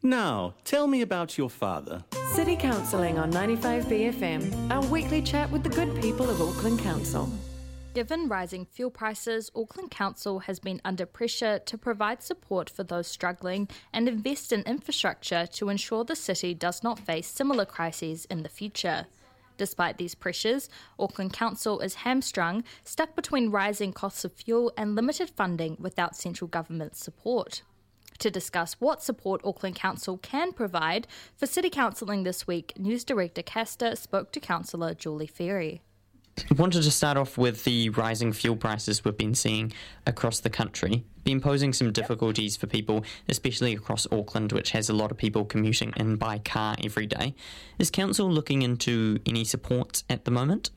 Now, tell me about your father. City Councilling on 95BFM, our weekly chat with the good people of Auckland Council. Given rising fuel prices, Auckland Council has been under pressure to provide support for those struggling and invest in infrastructure to ensure the city does not face similar crises in the future. Despite these pressures, Auckland Council is hamstrung, stuck between rising costs of fuel and limited funding without central government support. To discuss what support Auckland Council can provide for City Councilling this week, News Director Castor spoke to Councillor Julie Ferry. I wanted to start off with the rising fuel prices we've been seeing across the country, been posing some difficulties for people, especially across Auckland, which has a lot of people commuting in by car every day. Is Council looking into any support at the moment?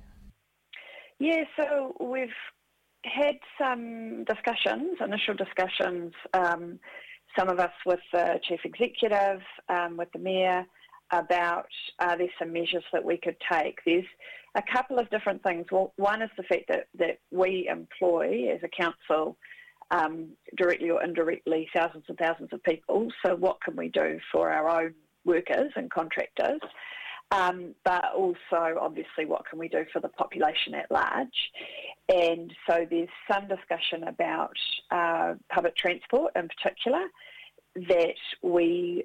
Yeah, so we've had some initial discussions, some of us with the Chief Executive, with the Mayor, about there's some measures that we could take. There's a couple of different things. Well, one is the fact that we employ, as a council, directly or indirectly, thousands and thousands of people. So what can we do for our own workers and contractors? But also, obviously, what can we do for the population at large? And so there's some discussion about public transport in particular that we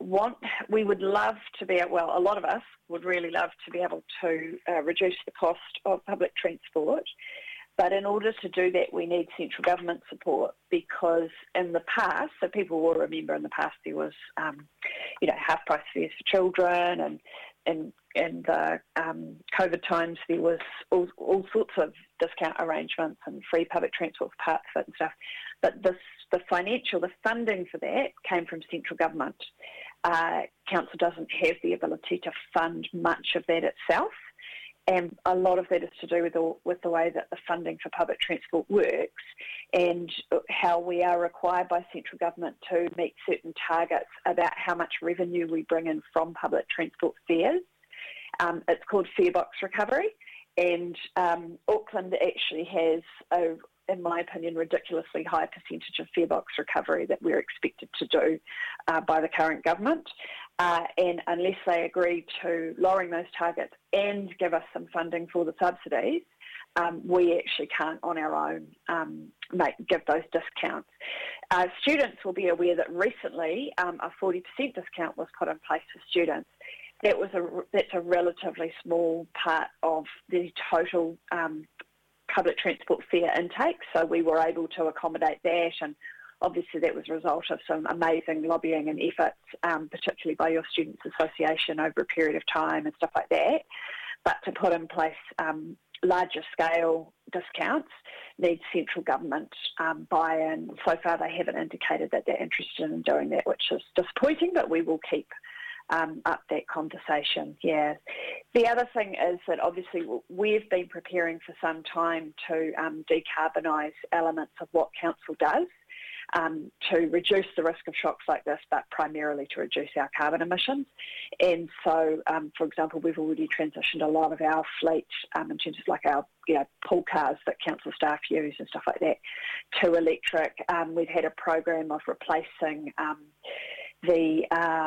would love to be, well, a lot of us would really love to be able to reduce the cost of public transport. But in order to do that, we need central government support, because in the past, so people will remember in the past there was, half price fares for children, and in the COVID times there was all sorts of discount arrangements and free public transport for parts of it and stuff. But the funding for that came from central government. Council doesn't have the ability to fund much of that itself, and a lot of that is to do with the way that the funding for public transport works, and how we are required by central government to meet certain targets about how much revenue we bring in from public transport fares. It's called fare box recovery, and Auckland actually has in my opinion, ridiculously high percentage of fare box recovery that we're expected to do by the current government. And unless they agree to lowering those targets and give us some funding for the subsidies, we actually can't on our own give those discounts. Students will be aware that recently a 40% discount was put in place for students. That's a relatively small part of the total public transport fare intake, so we were able to accommodate that, and obviously that was a result of some amazing lobbying and efforts, particularly by your Students' Association over a period of time and stuff like that. But to put in place larger scale discounts needs central government buy-in. So far they haven't indicated that they're interested in doing that, which is disappointing, but we will keep up that conversation. Yeah. The other thing is that obviously we've been preparing for some time to decarbonise elements of what council does to reduce the risk of shocks like this, but primarily to reduce our carbon emissions. And so, for example, we've already transitioned a lot of our fleet in terms of like our pool cars that council staff use and stuff like that to electric. We've had a program of replacing the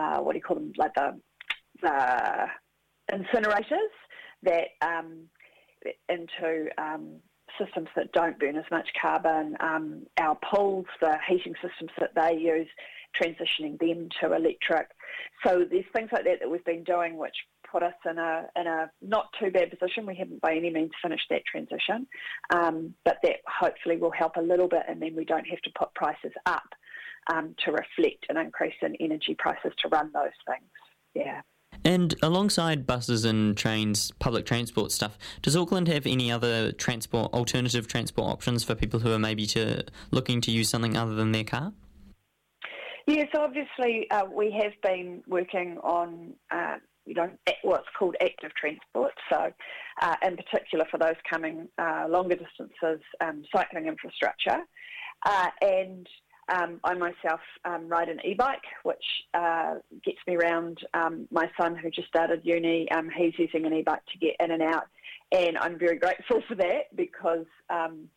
incinerators that into systems that don't burn as much carbon. Our pools, the heating systems that they use, transitioning them to electric. So there's things like that we've been doing, which put us in a not too bad position. We haven't by any means finished that transition, but that hopefully will help a little bit, and then we don't have to put prices up to reflect an increase in energy prices to run those things. Yeah. And alongside buses and trains, public transport stuff, does Auckland have any other alternative transport options for people who are maybe looking to use something other than their car? Yeah, so obviously we have been working on what's called active transport. So in particular for those coming longer distances, cycling infrastructure. And I myself ride an e-bike, which gets me around. My son, who just started uni, he's using an e-bike to get in and out, and I'm very grateful for that, because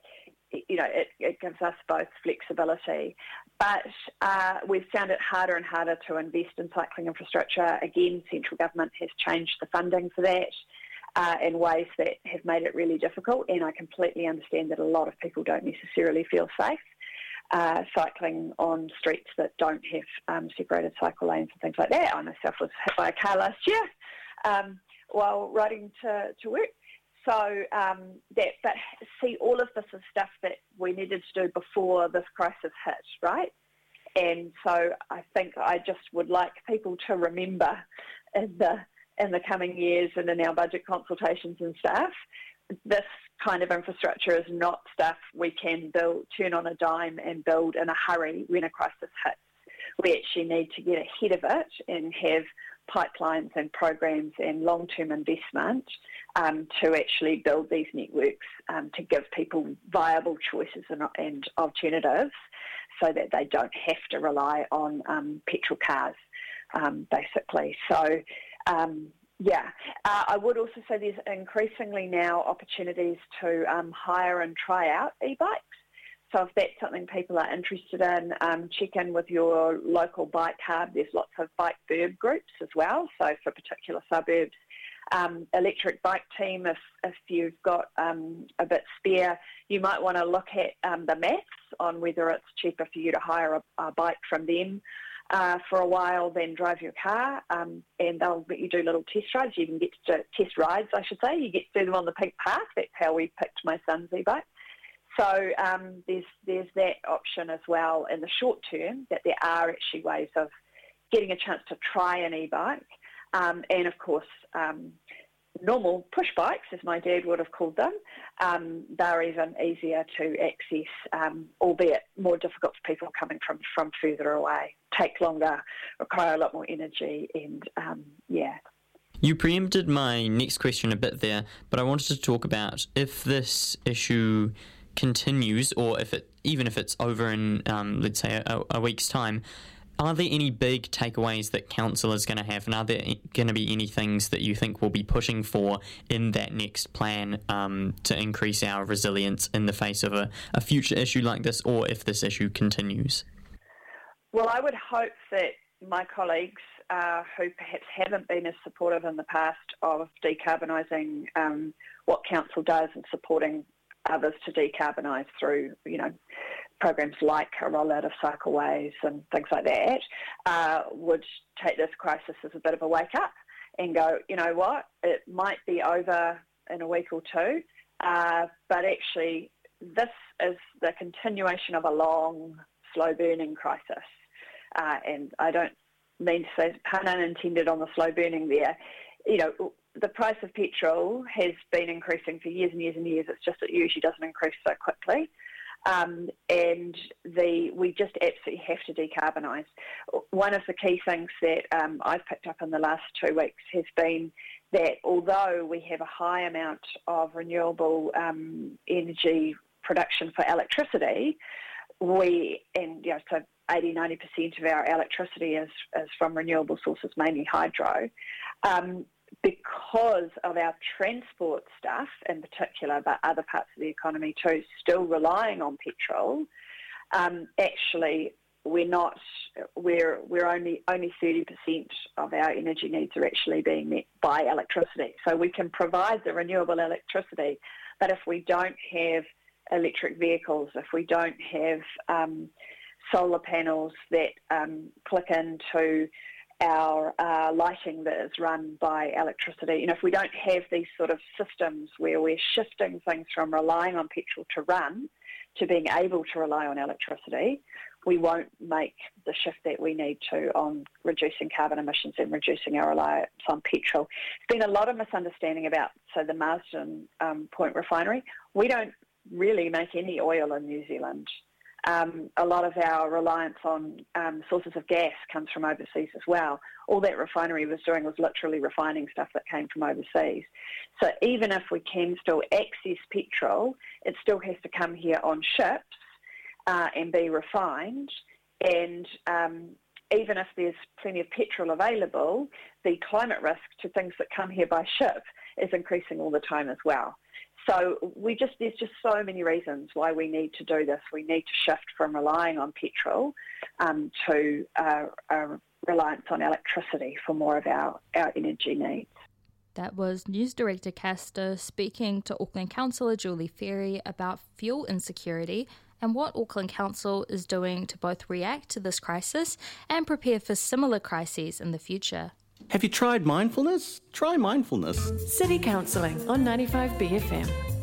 it gives us both flexibility. But we've found it harder and harder to invest in cycling infrastructure. Again, central government has changed the funding for that in ways that have made it really difficult, and I completely understand that a lot of people don't necessarily feel safe cycling on streets that don't have separated cycle lanes and things like that. I myself was hit by a car last year while riding to work. So but see, all of this is stuff that we needed to do before this crisis hit, right? And so I think I just would like people to remember in the coming years and in our budget consultations and stuff, this kind of infrastructure is not stuff we can turn on a dime and build in a hurry when a crisis hits. We actually need to get ahead of it and have pipelines and programs and long-term investment to actually build these networks to give people viable choices and alternatives so that they don't have to rely on petrol cars, basically. So, I would also say there's increasingly now opportunities to hire and try out e-bikes. So if that's something people are interested in, check in with your local bike hub. There's lots of bike burb groups as well, so for particular suburbs. Electric bike team, if you've got a bit spare, you might want to look at the maths on whether it's cheaper for you to hire a bike from them for a while than drive your car, and they'll let you do little test rides. You can get to test rides, I should say. You get to do them on the Pink Park. That's how we picked my son's e-bike. So there's that option as well in the short term, that there are actually ways of getting a chance to try an e-bike. And of course, normal push bikes, as my dad would have called them, they're even easier to access, albeit more difficult for people coming from further away, take longer, require a lot more energy, and You preempted my next question a bit there, but I wanted to talk about if this issue continues, or even if it's over in, let's say, a week's time, are there any big takeaways that council is going to have, and are there going to be any things that you think we'll be pushing for in that next plan to increase our resilience in the face of a future issue like this, or if this issue continues? Well, I would hope that my colleagues who perhaps haven't been as supportive in the past of decarbonising what council does and supporting others to decarbonise through, programs like a rollout of cycleways and things like that, would take this crisis as a bit of a wake up and go, you know what, it might be over in a week or two, but actually this is the continuation of a long, slow-burning crisis. And I don't mean to say pun unintended on the slow burning there. The price of petrol has been increasing for years and years and years. It's just it usually doesn't increase so quickly. And we just absolutely have to decarbonise. One of the key things that I've picked up in the last 2 weeks has been that although we have a high amount of renewable energy production for electricity, so 80-90% of our electricity is from renewable sources, mainly hydro. Because of our transport stuff in particular, but other parts of the economy too, still relying on petrol, actually we're only 30% of our energy needs are actually being met by electricity. So we can provide the renewable electricity, but if we don't have electric vehicles, if we don't have solar panels that click into our lighting that is run by electricity, if we don't have these sort of systems where we're shifting things from relying on petrol to run to being able to rely on electricity, we won't make the shift that we need to on reducing carbon emissions and reducing our reliance on petrol. There's been a lot of misunderstanding about, the Marsden Point refinery. We don't really make any oil in New Zealand. A lot of our reliance on sources of gas comes from overseas as well. All that refinery was doing was literally refining stuff that came from overseas. So even if we can still access petrol, it still has to come here on ships and be refined. And even if there's plenty of petrol available, the climate risk to things that come here by ship is increasing all the time as well. So there's just so many reasons why we need to do this. We need to shift from relying on petrol to reliance on electricity for more of our energy needs. That was News Director Castor speaking to Auckland Councillor Julie Ferry about fuel insecurity and what Auckland Council is doing to both react to this crisis and prepare for similar crises in the future. Have you tried mindfulness? Try mindfulness. City Counselling on 95 BFM.